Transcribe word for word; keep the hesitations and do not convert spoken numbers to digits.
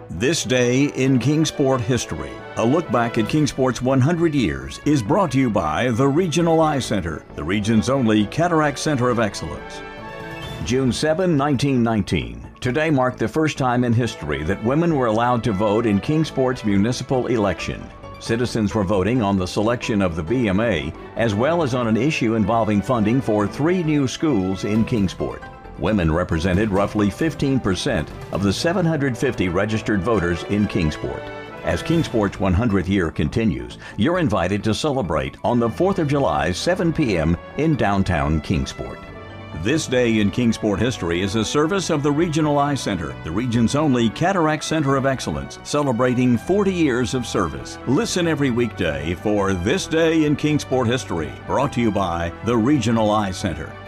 This Day in Kingsport History, a look back at Kingsport's one hundred years, is brought to you by the Regional Eye Center, the region's only cataract center of excellence. June seventh, nineteen nineteen. Today marked the first time in history that women were allowed to vote in Kingsport's municipal election. Citizens were voting on the selection of the B M A, as well as on an issue involving funding for three new schools in Kingsport. Women represented roughly fifteen percent of the seven hundred fifty registered voters in Kingsport. As Kingsport's one hundredth year continues, you're invited to celebrate on the fourth of July, seven p m in downtown Kingsport. This Day in Kingsport History is a service of the Regional Eye Center, the region's only cataract center of excellence, celebrating forty years of service. Listen every weekday for This Day in Kingsport History, brought to you by the Regional Eye Center.